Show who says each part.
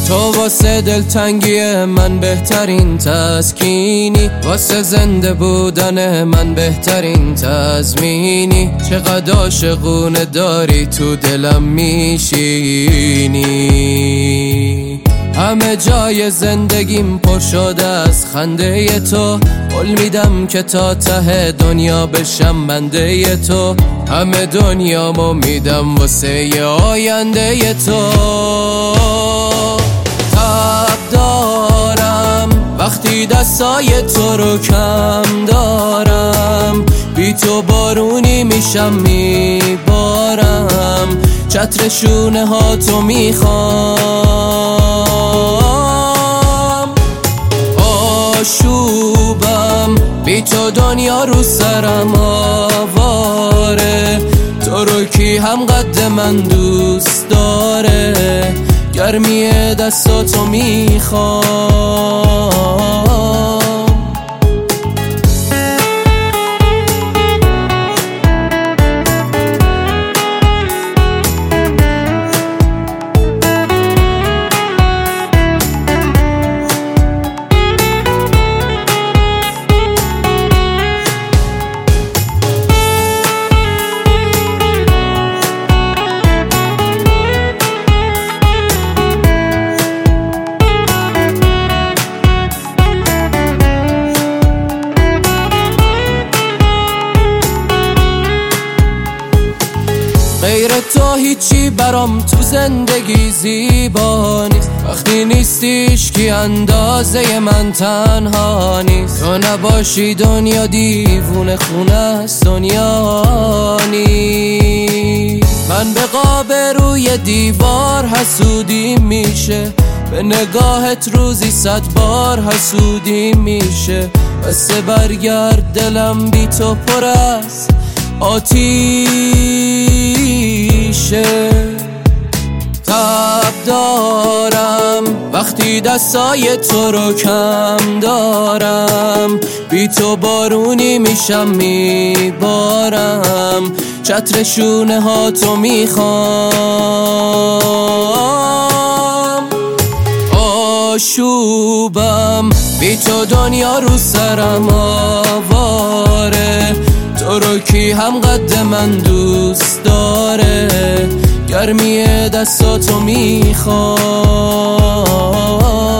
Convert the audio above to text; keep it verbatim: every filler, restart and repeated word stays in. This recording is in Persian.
Speaker 1: تو واسه دلتنگی من بهترین تسکینی، واسه زنده بودن من بهترین تضمینی. چقدر عاشقونه داری تو دلم میشینی. همه جای زندگیم پر شده از خنده تو، قول میدم که تا ته دنیا بشم بنده تو. همه دنیامو میدم واسه ی آینده تو. تب دارم وقتی دستای تو رو کم دارم، بی تو بارونی میشم میبارم، چتر شونه ها تو میخوام. آشوبم بی تو دنیا رو سرم آواره، تو رو کی هم قد من دوست داره، گرمی دستاتو میخوام. غیر تو هیچی برام تو زندگی زیبا نیست، وقتی نیستیش کی اندازه من تنها نیست. تو نباشی دنیا دیوونه خونه است، دنیا نیست. من به قاب روی دیوار حسودی میشه، به نگاهت روزی صد بار حسودی میشه. بس برگرد دلم بی تو پر است آتیشه. تب دارم وقتی دستای تو رو کم دارم، بی تو بارونی میشم میبارم، چتر شونه ها تو میخوام. آشوبم بی تو دنیا رو سرم آواره، تو رو کی هم قد من دوست داره، گرمی دستاتو میخوام.